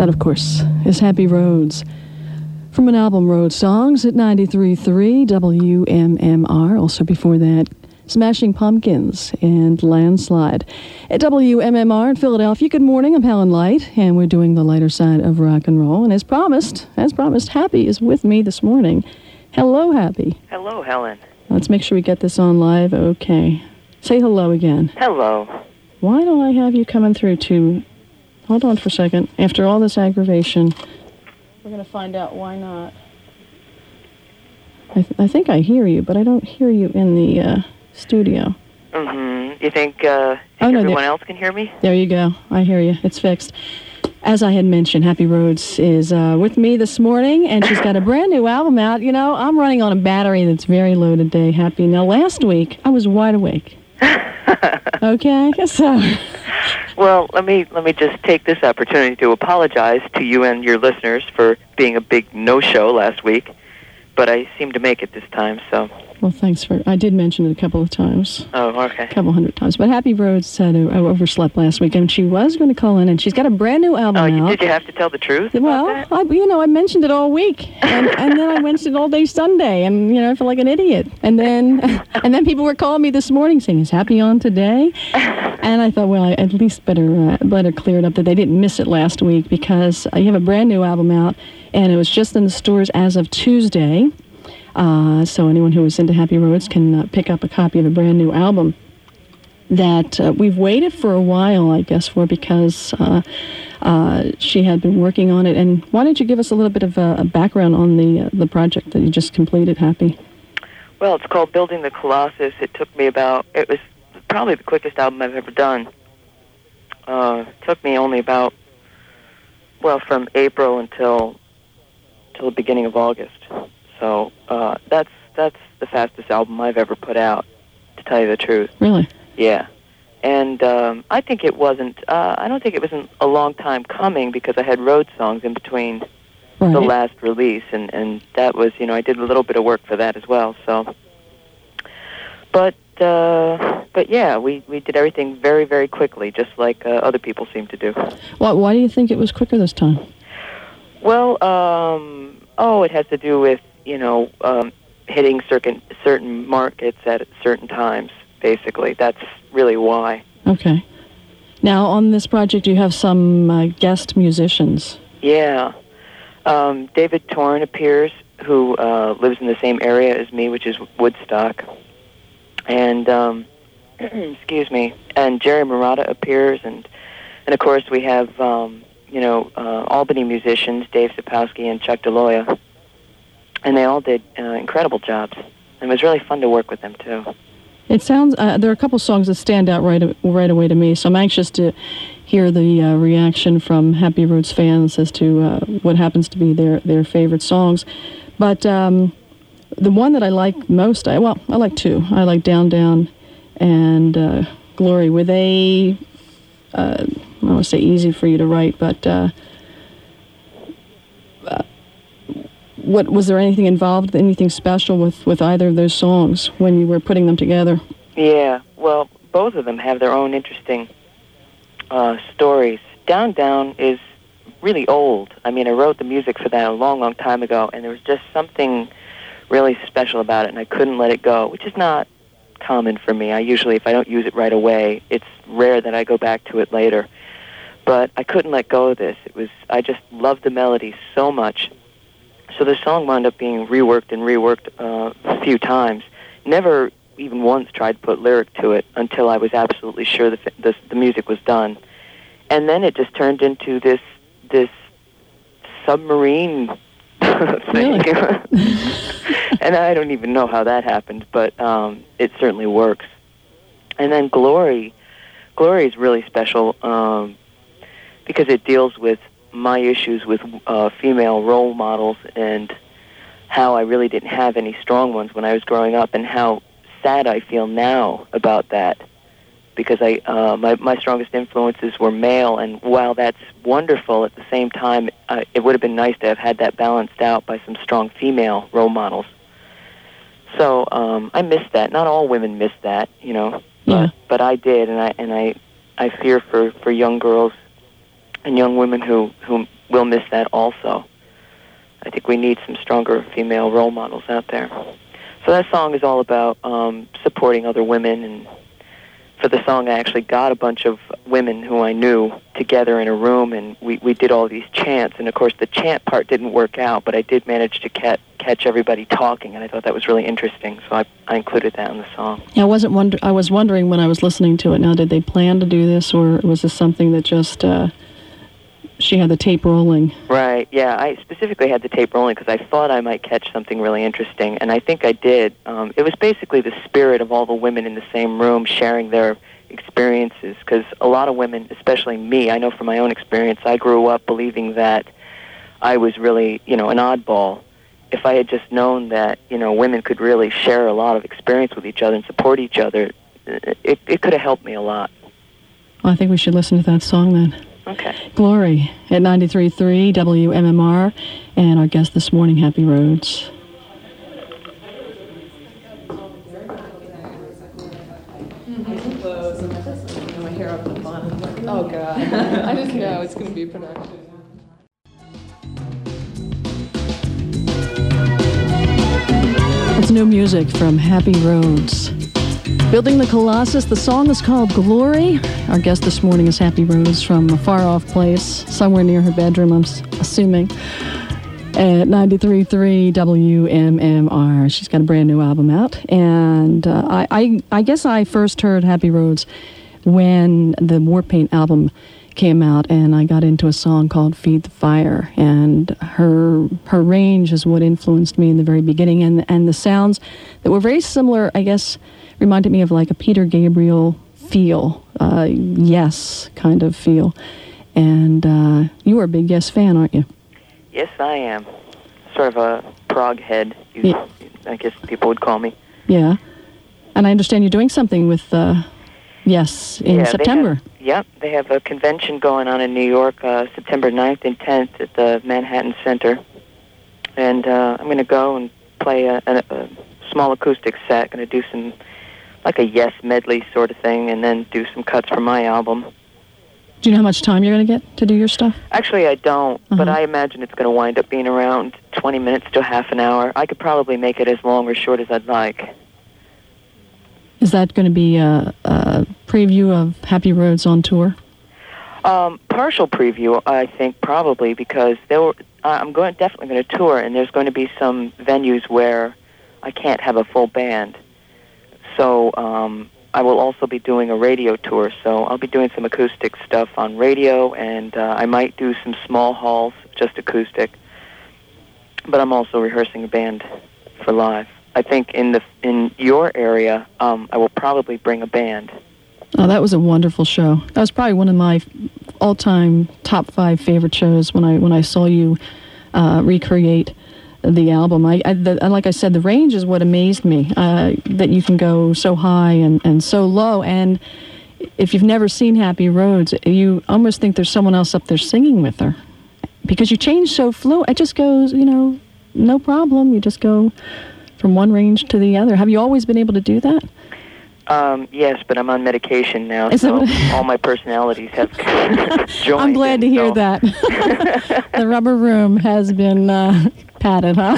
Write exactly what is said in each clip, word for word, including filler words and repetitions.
That, of course, is Happy Roads from an album, Road Songs, at ninety-three point three W M M R. Also before that, Smashing Pumpkins and Landslide. At W M M R in Philadelphia, good morning, I'm Helen Light, and we're doing the lighter side of rock and roll. And as promised, as promised, Happy is with me this morning. Hello, Happy. Hello, Helen. Let's make sure we get this on live. Okay. Say hello again. Hello. Why don't I have you coming through to... Hold on for a second. After all this aggravation, we're going to find out why not. I, th- I think I hear you, but I don't hear you in the uh, studio. Mm-hmm. You think, uh, think oh, no, everyone there, else can hear me? There you go. I hear you. It's fixed. As I had mentioned, Happy Rhodes is uh, with me this morning, and she's got a brand new album out. You know, I'm running on a battery that's very low today, Happy. Now, last week, I was wide awake. Okay? So... Well, let me let me just take this opportunity to apologize to you and your listeners for being a big no-show last week, but I seem to make it this time, so... Well, thanks for... I did mention it a couple of times. Oh, okay. A couple hundred times. But Happy Rhodes said I overslept last week, and she was going to call in, and she's got a brand new album oh, out. Did you have to tell the truth Well, about I, you know, I mentioned it all week, and, and then I mentioned it all day Sunday, and, you know, I feel like an idiot. And then and then people were calling me this morning saying, is Happy on today? And I thought, well, I at least better, uh, better clear it up that they didn't miss it last week, because uh, you have a brand new album out, and it was just in the stores as of Tuesday. Uh, so anyone who is into Happy Rhodes can uh, pick up a copy of a brand new album that uh, we've waited for a while, I guess, for, because uh, uh, she had been working on it. And why don't you give us a little bit of a, a background on the uh, the project that you just completed, Happy? Well, it's called Building the Colossus. It took me about, it was probably the quickest album I've ever done. Uh, it took me only about, well, from April until, until the beginning of August. So uh, that's that's the fastest album I've ever put out, to tell you the truth. Really? Yeah. And um, I think it wasn't, uh, I don't think it was a long time coming, because I had road songs in between right. the last release, and, and that was, you know, I did a little bit of work for that as well, so. But, uh, but yeah, we, we did everything very, very quickly, just like uh, other people seem to do. Why, why do you think it was quicker this time? Well, um, oh, it has to do with, you know, um, hitting certain certain markets at certain times, basically. That's really why. Okay. Now, on this project, you have some uh, guest musicians. Yeah. Um, David Torn appears, who uh, lives in the same area as me, which is Woodstock. And, um, excuse me, and Jerry Murata appears, and, and of course, we have, um, you know, uh, Albany musicians, Dave Sapowski and Chuck DeLoya. And they all did uh, incredible jobs. And it was really fun to work with them, too. It sounds, uh, there are a couple songs that stand out right right away to me, so I'm anxious to hear the uh, reaction from Happy Rhodes fans as to uh, what happens to be their, their favorite songs. But um, the one that I like most, I, well, I like two. I like Down, Down and uh, Glory. Were they, uh, I don't want to say easy for you to write, but... Uh, uh, What was there anything involved, anything special with, with either of those songs when you were putting them together? Yeah, well, both of them have their own interesting uh, stories. Down Down is really old. I mean, I wrote the music for that a long, long time ago, and there was just something really special about it, and I couldn't let it go, which is not common for me. I usually, if I don't use it right away, it's rare that I go back to it later. But I couldn't let go of this. It was, I just loved the melody so much. So the song wound up being reworked and reworked uh, a few times. Never even once tried to put lyric to it until I was absolutely sure the, the, the music was done. And then it just turned into this this submarine thing. Really? And I don't even know how that happened, but um, it certainly works. And then Glory, Glory is really special um, because it deals with my issues with uh, female role models and how I really didn't have any strong ones when I was growing up, and how sad I feel now about that, because I uh, my, my strongest influences were male, and while that's wonderful, at the same time, uh, it would have been nice to have had that balanced out by some strong female role models. So um, I miss that. Not all women miss that, you know, yeah. but, but I did, and I and I, I fear for, for young girls and young women who, who will miss that also. I think we need some stronger female role models out there. So that song is all about um, supporting other women, and for the song I actually got a bunch of women who I knew together in a room, and we, we did all these chants, and of course the chant part didn't work out, but I did manage to catch, catch everybody talking, and I thought that was really interesting, so I, I included that in the song. Yeah, I wasn't wonder- I was wondering when I was listening to it, now did they plan to do this, or was this something that just... Uh she had the tape rolling? Right, yeah. I specifically had the tape rolling because I thought I might catch something really interesting, and I think I did. Um, it was basically the spirit of all the women in the same room sharing their experiences, because a lot of women, especially me, I know from my own experience, I grew up believing that I was really, you know, an oddball. If I had just known that, you know, women could really share a lot of experience with each other and support each other, it, it could have helped me a lot. Well, I think we should listen to that song then. Okay. Glory at ninety-three point three W M M R, and our guest this morning, Happy Rhodes. Oh, God. I just know it's going to be production. It's new music from Happy Rhodes. Building the Colossus, the song is called Glory. Our guest this morning is Happy Rhodes from a far-off place, somewhere near her bedroom, I'm assuming, at ninety-three point three W M M R. She's got a brand new album out, and uh, I, I, I guess I first heard Happy Rhodes when the Warpaint album came out, and I got into a song called Feed the Fire, and her her range is what influenced me in the very beginning, and and the sounds that were very similar, I guess, reminded me of like a Peter Gabriel feel, uh, Yes kind of feel. And uh, you are a big Yes fan, aren't you? Yes, I am. Sort of a prog head, you, yeah. I guess people would call me. Yeah. And I understand you're doing something with uh, Yes in yeah, September. They have, yep, they have a convention going on in New York, uh, September ninth and tenth at the Manhattan Center. And uh, I'm going to go and play a, a, a small acoustic set. Going to do some, like a Yes medley sort of thing, and then do some cuts from my album. Do you know how much time you're going to get to do your stuff? Actually, I don't, uh-huh. but I imagine it's going to wind up being around twenty minutes to half an hour. I could probably make it as long or short as I'd like. Is that going to be a, a preview of Happy Rhodes on tour? Um, partial preview, I think, probably, because there were, I'm going definitely going to tour, and there's going to be some venues where I can't have a full band. So um, I will also be doing a radio tour, so I'll be doing some acoustic stuff on radio, and uh, I might do some small halls, just acoustic. But I'm also rehearsing a band for live. I think in the in your area, um, I will probably bring a band. Oh, that was a wonderful show. That was probably one of my all-time top five favorite shows when I when I saw you uh, recreate the album. I, I the, like I said, the range is what amazed me. Uh, that you can go so high and, and so low. And if you've never seen Happy Rhodes, you almost think there's someone else up there singing with her, because you change so fluid. It just goes, you know, no problem. You just go from one range to the other. Have you always been able to do that? Um, yes, but I'm on medication now, Is so that all my personalities have joined. I'm glad in, to hear so. that. The rubber room has been uh, padded, huh?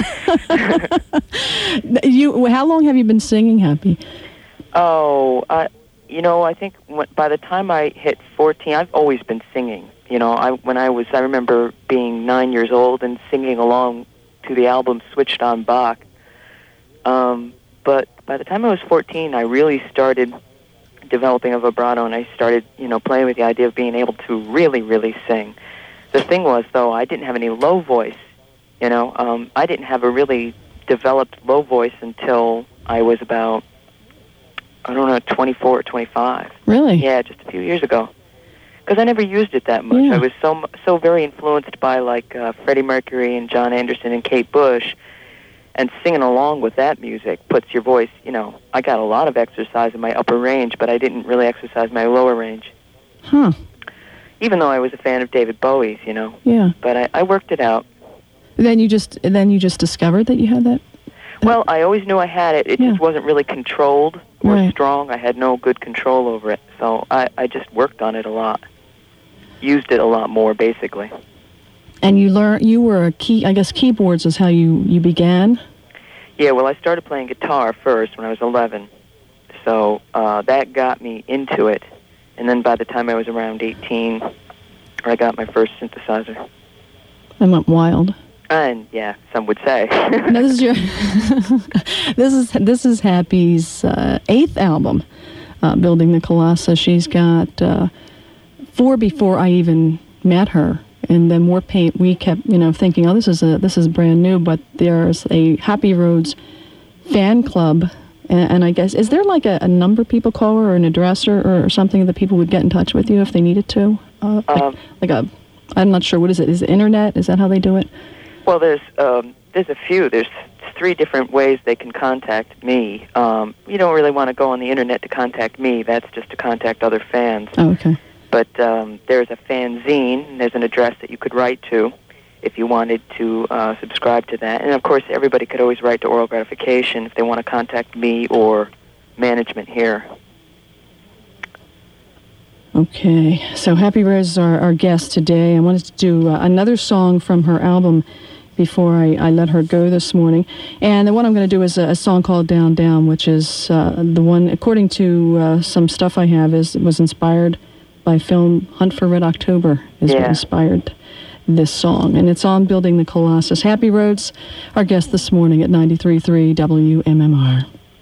you, how long have you been singing, Happy? Oh, uh, you know, I think when, by the time I hit fourteen, I've always been singing. You know, I when I was, I remember being nine years old and singing along to the album Switched on Bach. Um, but by the time I was fourteen, I really started developing a vibrato, and I started, you know, playing with the idea of being able to really, really sing. The thing was, though, I didn't have any low voice. You know, um, I didn't have a really developed low voice until I was about, I don't know, twenty-four or twenty-five. Really? Yeah, just a few years ago. Because I never used it that much. Yeah. I was so so very influenced by, like, uh, Freddie Mercury and John Anderson and Kate Bush. And singing along with that music puts your voice, you know, I got a lot of exercise in my upper range, but I didn't really exercise my lower range. Huh. Even though I was a fan of David Bowie's, you know. Yeah. But I, I worked it out. Then you just then you just discovered that you had that? Well, I always knew I had it. It Yeah. just wasn't really controlled or Right. strong. I had no good control over it. So I, I just worked on it a lot. used it a lot more, basically. And you learn you were a key. I guess keyboards is how you you began. Yeah, well, I started playing guitar first when I was eleven, so uh, that got me into it. And then by the time I was around eighteen, I got my first synthesizer. I went wild. And yeah, some would say. Now, this is your this is this is Happy's uh, eighth album, uh, Building the Colossus. She's got uh, four before I even met her, and then War Paint. We kept you know thinking, oh, this is a this is brand new, but there's a Happy Rhodes fan club. And, and I guess, is there like a, a number people call her or an address or, or something that people would get in touch with you if they needed to? Uh, like, um, like a, I'm not sure, what is it? Is it internet? Is that how they do it? Well, there's um, there's a few. There's three different ways they can contact me. Um, you don't really want to go on the internet to contact me. That's just to contact other fans. Oh, okay. But um, there's a fanzine. There's an address that you could write to if you wanted to uh, subscribe to that. And, of course, everybody could always write to Oral Gratification if they want to contact me or management here. Okay, so Happy Rose is our, our guest today. I wanted to do uh, another song from her album before I, I let her go this morning. And the one I'm going to do is a, a song called Down, Down, which is uh, the one, according to uh, some stuff I have, is was inspired by film Hunt for Red October, is yeah. what inspired this song. And it's on Building the Colossus. Happy Rhodes, our guest this morning at ninety-three point three W M M R.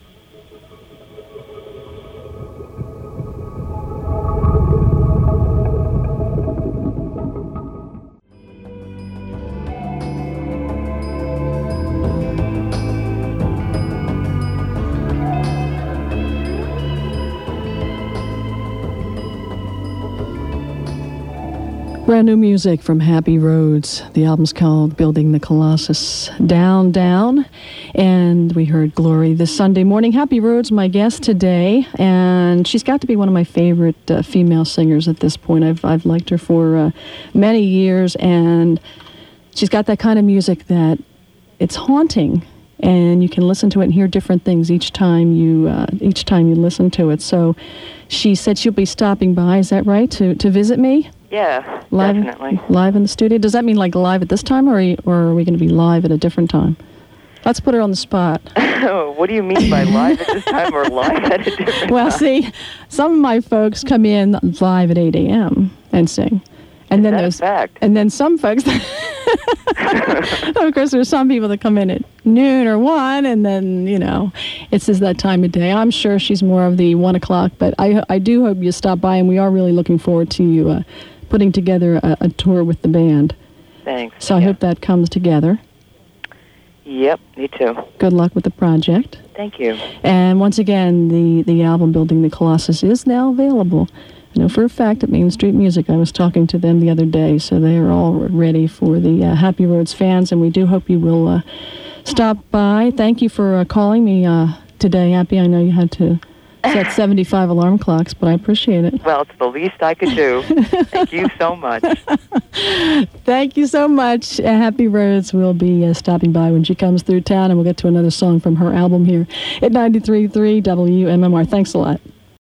Brand new music from Happy Rhodes. The album's called Building the Colossus. Down, Down. And we heard Glory this Sunday morning. Happy Rhodes, my guest today. And she's got to be one of my favorite uh, female singers at this point. I've, I've liked her for uh, many years. And she's got that kind of music that it's haunting. And you can listen to it and hear different things each time you uh, each time you listen to it. So she said she'll be stopping by, is that right, to, to visit me? Yeah, live, definitely. Live in the studio? Does that mean like live at this time, or are, you, or are we going to be live at a different time? Let's put her on the spot. What do you mean by live at this time or live at a different well, time? see, some of my folks come in live at eight a.m. and sing. And Is then that there's a fact? And then some folks, of course, there's some people that come in at noon or one, and then, you know, it's just that time of day. I'm sure she's more of the one o'clock, but I, I do hope you stop by, and we are really looking forward to you uh, putting together a, a tour with the band. Thanks. So I yeah. hope that comes together. Yep, me too. Good luck with the project. Thank you. And once again, the, the album Building the Colossus is now available. I know for a fact at Main Street Music. I was talking to them the other day, so they are all ready for the uh, Happy Rhodes fans, and we do hope you will uh, stop by. Thank you for uh, calling me uh, today, Happy. I know you had to set seventy-five alarm clocks, but I appreciate it. Well, it's the least I could do. Thank you so much. Thank you so much. Uh, Happy Rhodes will be uh, stopping by when she comes through town, and we'll get to another song from her album here at ninety-three point three W M M R. Thanks a lot.